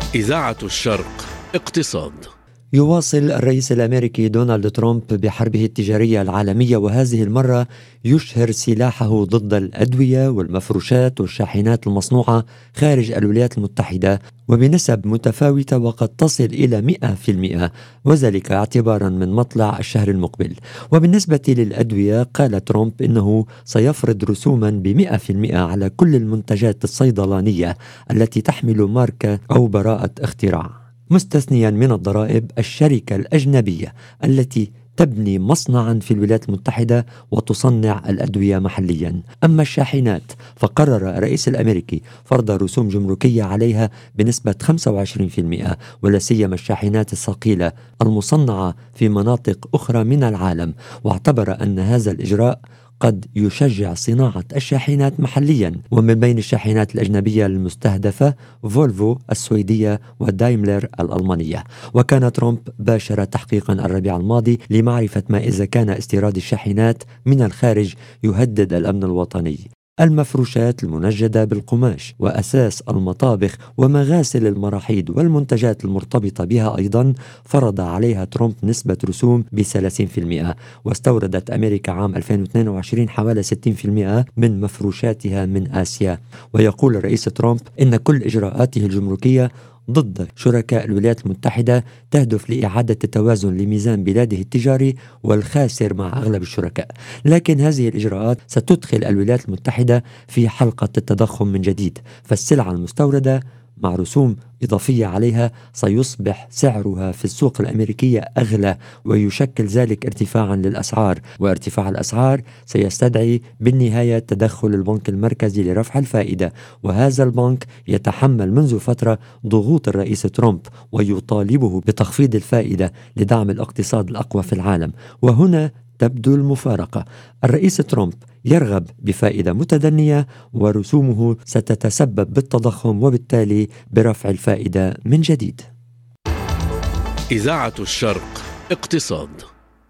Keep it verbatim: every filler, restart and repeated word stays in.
إذاعة الشرق اقتصاد. يواصل الرئيس الأمريكي دونالد ترامب بحربه التجارية العالمية، وهذه المرة يشهر سلاحه ضد الأدوية والمفروشات والشاحنات المصنوعة خارج الولايات المتحدة وبنسب متفاوتة وقد تصل إلى مئة بالمئة، وذلك اعتبارا من مطلع الشهر المقبل. وبالنسبة للأدوية قال ترامب إنه سيفرض رسوما بمئة بالمئة على كل المنتجات الصيدلانية التي تحمل ماركة أو براءة اختراع، مستثنيا من الضرائب الشركة الأجنبية التي تبني مصنعا في الولايات المتحدة وتصنع الأدوية محليا. أما الشاحنات فقرر الرئيس الأمريكي فرض رسوم جمركية عليها بنسبة خمسة وعشرين بالمئة، ولا سيما الشاحنات الثقيلة المصنعة في مناطق أخرى من العالم، واعتبر أن هذا الإجراء قد يشجع صناعة الشاحنات محليا. ومن بين الشاحنات الأجنبية المستهدفة فولفو السويدية ودايملر الألمانية. وكان ترامب باشر تحقيقا الربيع الماضي لمعرفة ما إذا كان استيراد الشاحنات من الخارج يهدد الأمن الوطني. المفروشات المنجدة بالقماش وأساس المطابخ ومغاسل المراحيض والمنتجات المرتبطة بها أيضا فرض عليها ترامب نسبة رسوم ب ثلاثين بالمئة. واستوردت أمريكا عام ألفين واثنين وعشرين حوالي ستين بالمئة من مفروشاتها من آسيا. ويقول الرئيس ترامب إن كل إجراءاته الجمركية ضد شركاء الولايات المتحدة تهدف لإعادة التوازن لميزان بلاده التجاري والخاسر مع أغلب الشركاء، لكن هذه الإجراءات ستدخل الولايات المتحدة في حلقة التضخم من جديد، فالسلعة المستوردة مع رسوم إضافية عليها سيصبح سعرها في السوق الأمريكية أغلى، ويشكل ذلك ارتفاعا للأسعار، وارتفاع الأسعار سيستدعي بالنهاية تدخل البنك المركزي لرفع الفائدة. وهذا البنك يتحمل منذ فترة ضغوط الرئيس ترامب ويطالبه بتخفيض الفائدة لدعم الاقتصاد الأقوى في العالم. وهنا تبدو المفارقة، الرئيس ترامب يرغب بفائدة متدنية ورسومه ستتسبب بالتضخم وبالتالي برفع الفائدة من جديد. إذاعة الشرق اقتصاد.